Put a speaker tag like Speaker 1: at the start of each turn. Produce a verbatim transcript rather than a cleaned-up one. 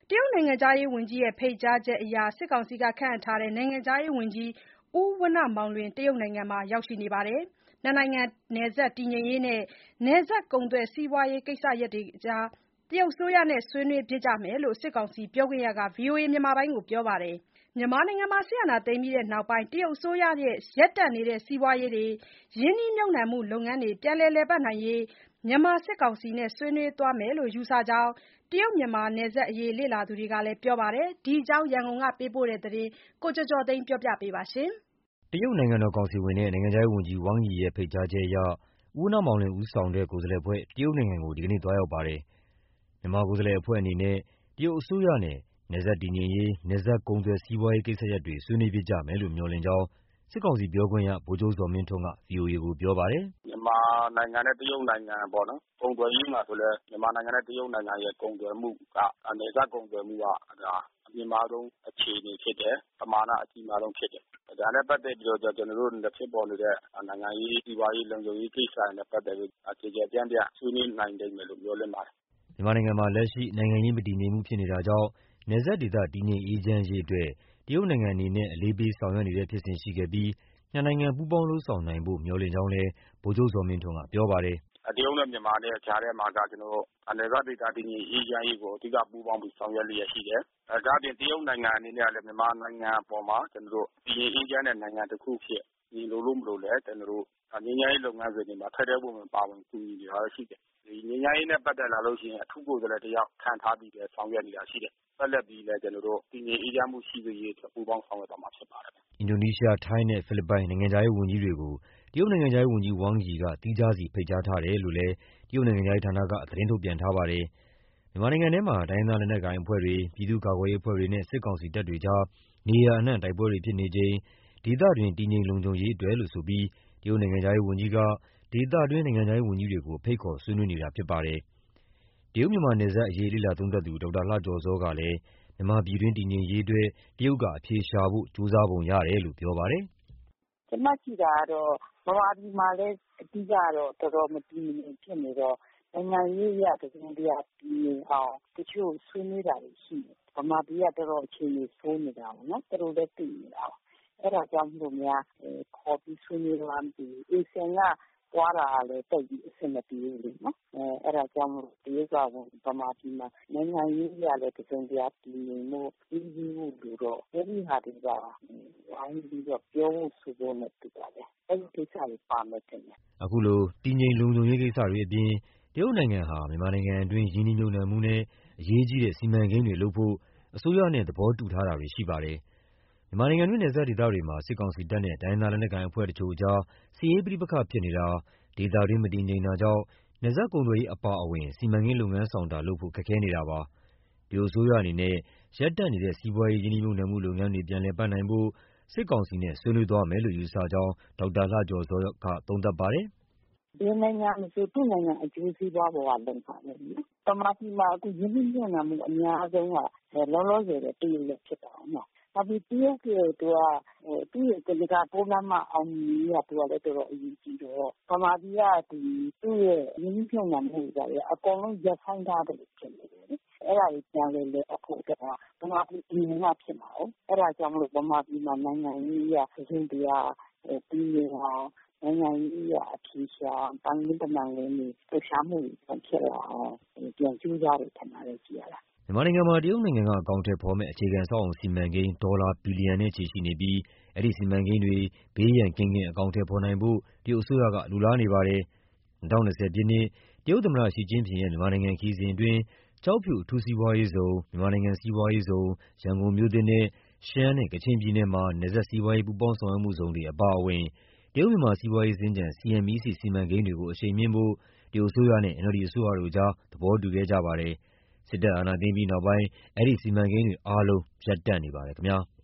Speaker 1: တရုတ်နိုင်ငံခြားရေးဝန်ကြီးရဲ့ဖိတ်ကြားချက်အရစစ်ကောင်စီကခန့်အပ်ထားတဲ့နိုင်ငံခြားရေးဝန်ကြီးဦးဝဏ္ဏမောင်လွင်တရုတ်နိုင်ငံမှာရောက်ရှိနေပါတယ်။နှစ်နိုင်ငံနယ်စပ်တည်ငြိမ်ရေးနဲ့နယ်စပ်ကုန်သွယ်စီးပွားရေးကိစ္စရပ်တွေတရုတ်အစိုးရနဲ့ဆွေးနွေးဖြစ်ကြမယ်လို့စစ်ကောင်စီပြောခွင့်ရက ဗွီအိုအေမြန်မာပိုင်းကိုပြောပါတယ်။မြန်မာနိုင်ငံမှာစစ်အာဏာသိမ်းပြီးနောက်ပိုင်းတရုတ်အစိုးရရဲ့ရပ်တန့်နေတဲ့စီးပွားရေးတွေရင်းနှီးမြှုပ်နှံမှုလုပ်ငန်းတွေပြန်လည်လည်ပတ်နိုင်ရေးမြန်မာစစ်ကောင်စီနဲ့ဆွေးနွေးသွားမယ်လို့ယူဆကြောင်းတရုတ်မြန်မာနယ်စပ်အရေးလေ့လာသူတွေကလည်းပြောပါတယ်။ဒီအကြောင်းရန်ကုန်ကပေးပို့တဲ့သတင်းကိုကျော်ကျော်သိန်းကပြောပြပါမယ်
Speaker 2: ။တရုတ်နိုင်ငံတော်ကောင်စီဝင်နဲ့နိုင်ငံခြားရေးဝန်ကြီးဝမ်ယီရဲ့ဖိတ်ကြားချက်အရဦးဝဏ္ဏမောင်လွင်ဦးဆောင်တဲ့ကိုယ်စားလှယ်အဖွဲ့တရုတ်နိုင်ငံကိုဒီကနေ့သွားရောက်ပါတယ်။မြန်မာကိုယ်စားလှယ်အဖွဲ့အနေနဲ့တရုတ်အစိုးရနဲ့နယ်စပ်တည်ငြိမ်ရေးနယ်စပ်ကုန်သွယ်စီးပွားရေးကိစ္စရပ်တွေဆွေးနွေးဖြစ်ကြမယ်လို့မျှော်လင့်ကြောင်းစစ်ကောင်စီပြောခွင့်ရဗိုလ်ချုပ်ဇော်မင်းထွန်းက ဗွီအိုအေကိုပြောပါတယ်
Speaker 3: ။မြန်မာနိုင်ငံနဲ့တရုတ်နိုင်ငံပေါ့နော်ကုန်သွယ်ရေးမှာဆိုလဲမြန်မာနိုင်ငံနဲ့တရုတ်နိုင်ငံရဲ့ကုန်သွယ်မှုကနယ်စပ်ကုန်သွယ်မှုကဒါအမြင့်မားဆုံးအခြေအနေဖြစ်တယ်ပမာဏအကြီးမားဆုံးဖြစ်တယ်။ဒါနဲ့ပတ်သက်ပြီးတော့ကျွန်တော်တို့လက်ဖြစ်ပေါ်နေတဲ့နိုင်ငံရေးဒီပါရေးလုံခြုံရေးကိစ္စတွေနဲ့ပတ်သက်ပြီးအခြေကျပြန့်ပြန့်ဆွေးနွေးနိုင်တယ်လို့ပြောလင်းပါတယ်
Speaker 2: ။မြန်မာနိုင်ငံမှာလက်ရှိနိုင်ငံရေးမတည်ငြိမ်မှုဖြစ်နေတာကြောင့်နယ်စပ်ဒေသတည်ငြိမ်အေးချမ်းရေးအတွက်တရုတ်နိုင်ငံအနေနဲ့အလေးပေးဆောင်ရွက်နေတဲ့ဖြစ်စဉ်ရှိခဲ့ပြီးနှစ်နိုင်ငံပူးပေါင်းလုပ်ဆောင်နိုင်ဖို့မျှော်လင့်ကြောင်းလည်းဗိုလ်ချုပ်ဇော်မင်းထွန်းကပြောပါတယ်
Speaker 3: ။တရုတ်နဲ့မြန်မာနဲ့ကြားထဲမှာကကျွန်တော်တို့နယ်စပ်ဒေသတည်ငြိမ်အေးချမ်းရေးကိုအဓိကပူးပေါင်းပြီးဆောင်ရွက်လျက်ရှိတယ်။ဒါ့အပြင်တရုတ်နိုင်ငံအနေနဲ့လည်းမြန်မာနိုင်ငံအပေါ်မှာကျွန်တော်တို့တည်ငြိမ်အေးချမ်းတဲ့နိုင်ငံတစ်ခုဖြစ်ညီလို့လို့မလို့လဲကျွန်တော်တို့ငြိမ်းချမ်းရေးလုပ်ငန်းစဉ်တွေမှာထက်တဲ့ပုံမှာပါဝင်ကူညီနေတာရှိတယ်။ဒီငြိမ်းချမ်းရေးနဲ့ပတ်သက်လာလို့ရှိရင်အထူးကိုယ်စားလှယ်တယောက်ခံထားပြီးလည်းဆောင်ရွက်နေတာရှိတယ်။ဆက်လက်ပြီးလည်းကျွန်တော်တို့တည်ငြိမ်အေးချမ်းမှုရှိစေရေးပူးပေါင်းဆောင်ရွက်သွားမှာဖြစ်ပါတယ်
Speaker 2: ။အင်ဒိုနီးရှားထိုင်းနဲ့ဖိလစ်ပိုင်နိုင်ငံခြားရေးဝန်ကြီးတွေကိုတရုတ်နိုင်ငံခြားရေးဝန်ကြီးဝမ်ယီကသီးခြားစီဖိတ်ကြားထားတယ်လို့လည်းတရုတ်နိုင်ငံခြားရေးဌာနကသတင်းထုတ်ပြန်ထားပါတယ်။မြန်မာနိုင်ငံထဲမှာတိုင်းရင်းသားလက်နက်ကိုင်အဖွဲ့တွေပြည်သူ့ကာကွယ်ရေးအဖွဲ့တွေနဲ့စစ်ကောင်စီတပ်တွေကြားနေရာအနှံ့တိုက်ပွဲတွေဖြစ်နေချိန်ဒေသတွင်းတည်ငြိမ်လုံခြုံရေးအတွက်လို့ဆိုပြီးတရုတ်နိုင်ငံခြားရေးဝန်ကြီးကဒေသတွင်းနိုင်ငံခြားရေးဝန်ကြီးတွေကိုဖိတ်ခေါ်ဆွေးနွေးနေတာဖြစ်ပါတယ်။တရုတ်မြန်မာနယ်စပ်အရေးလေ့လာသုံးသပ်သူဒေါက်တာလှကျော်ဇောကလည်းမြန်မာပြည်တွင်းတည်ငြိမ်ရေးအတွက်တရုတ်ကအဖြေရှာဖို့ကြိုးစားပုံရတယ်လို့ပြောပါတယ်
Speaker 4: ။ကျွန်မကြည့်တာကတော့ဗမာပြည်မှာလည်းအဓိကတော့တော်တော်မတည်ငြိမ်ဖြစ်နေတော့နိုင်ငံရေးရတစုံတရာပြည်နေအောင်တချို့ဆွေးနွေးတာတွေရှိတယ်။ဗမာပြည်ကတော်တော်အခြေအနေဆိုးနေတာပေါ့နော်။သူတို့လည်းသိနေတာပါ။အဲ့ဒါကြောင့်မို့များခေါ်ပြီးဆွေးနွေးလာပြီးအေဆန်ကသွားတာလည်းတိတ်ပြီးအဆင်မပြေဘူးလေနော်။အဲအဲ့ဒါကြောင့်မို့တရုတ်ကဗမာပြည်မှာနိုင်ငံရေးရလည်းတစုံတရာပြည်နေမှုပြီးပြီးမှုလို့တော့အဲ့ဒီဟာတွေကဝိုင်းပြီးတော့ပြောဖို့ဆိုဖို့နဲ့တူပါတယ်။အဲ့ဒီကိစ္စတွေပါမယ်တင်တယ်
Speaker 2: ။အခုလိုတည်ငြိမ်လုံခြုံရေးကိစ္စတွေအပြင်တရုတ်နိုင်ငံဟာမြန်မာနိုင်ငံအတွင်းရင်းနှီးမြှုပ်နှံမှုနဲ့အရေးကြီးတဲ့စီမံကိန်းတွေလုပ်ဖို့အစိုးရနဲ့သဘောတူထားတာတွေရှိပါတယ်။မြန်မာနိုင်ငံတွင်းနယ်စပ်ဒေသတွေမှာစစ်ကောင်စီတပ်နဲ့တိုင်းရင်းသားလက်နက်ကိုင်အဖွဲ့တချို့အကြားစစ်ရေးပဋိပက္ခဖြစ်နေတာဒေသတွင်းမတည်ငြိမ်တာကြောင့်နယ်စပ်ကုန်သွယ်ရေးအပါအဝင်စီမံကိန်းလုပ်ငန်းဆောင်တာလုပ်ဖို့ခက်ခဲနေတာပါ။တရုတ်အစိုးရအနေနဲ့ရပ်တန့်နေတဲ့စီးပွားရေးရင်းနှီးမြှုပ်နှံမှုလုပ်ငန်းတွေပြန်လည်ပတ်နိုင်ဖို့စစ်ကောင်စီနဲ့ဆွေးနွေးသွားမယ်လို့ယူဆကြောင်းဒေါက်တာလှကျော်ဇောကသုံးသပ်ပါတယ်
Speaker 4: ။ဒီနိုင်ငံမဆိုသူ့နိုင်ငံအကျိုးစီးပွားပေါ်ကလုံပါမယ်နော်။ပမာတိမှာအခုရင်းနှီးမြှုပ်နှံမှုအများဆုံးကလောလောဆယ်တရုတ်လည်းဖြစ်တာနော်။နောက်ပြီးတရုတ်ကသူကသူ့ရဲ့ကလကပိုးလမ်းမအောင်မြင်ရေးကသူကလည်းတော်တော်အရေးကြီးတော့ပမာတိကဒီသူ့ရဲ့ရင်းနှီးမြှုပ်နှံမှုတွေကအကုန်လုံးရပ်ဆိုင်းထားတယ်ဖြစ်နေတယ်။အဲ့ဒါကိုပြန်လဲလဲအခုတော့ဗမာပြည်ဒီမှာဖြစ်မှာ哦အဲ့ဒါကြောင့်မလို့ဗမာပြည်မှာနိုင်ငံရေးရစဉ်တရားပြီးရအောင်နိုင်ငံရေးရအဖြေရှာတန်လင်းတမန်လေးတွေလှရှားမှုတွေဖြစ်လာအောင်ပြန်ကြိုးစားတယ်ထင်ပါတယ်ကြည့်ရတာ
Speaker 2: မြန်မာနိုင်ငံမှာတရုတ်နိုင်ငံကအကောင့်ထဲဖော်မဲ့အခြေခံစောင့်အောင်စီမံကိန်းဒေါ်လာဘီလီယံနဲ့ချီရှိနေပြီးအဲ့ဒီစီမံကိန်းတွေဘေးရန်ကင်းကင်းအကောင့်ထဲဖော်နိုင်ဖို့တရုတ်အစိုးရကလူလားနေပါတယ်၂၀၂၀ပြည့်နှစ်တရုတ်သမ္မတရှီကျင်းပင်ရဲ့မြန်မာနိုင်ငံခရီးစဉ်အတွင်းကျောက်ဖြူအထူးစီးပွားရေးဇုံမြန်မာနိုင်ငံစီးပွားရေးဇုံရန်ကုန်မြို့သစ်နဲ့ရှမ်းနဲ့ကချင်ပြည်နယ်မှာနယ်စပ်စီးပွားရေးပူးပေါင်းဆောင်ရွက်မှုဇုံတွေအပါအဝင်တရုတ်မြန်မာစီးပွားရေးစင်္ကြန် စီ အမ် အီ စီ စီမံကိန်းတွေကိုအရှိန်မြှင့်ဖို့တရုတ်အစိုးရနဲ့ အန် အယ်လ် ဒီ အစိုးရတို့ကြားသဘောတူခဲ့ကြပါတယ်။စစ်တပ်အာဏာသိမ်းပြီးနောက်ပိုင်းအဲဒီစီမံကိန်းတွေအားလုံးရပ်တန့်နေပါတယ်ခင်ဗျာ။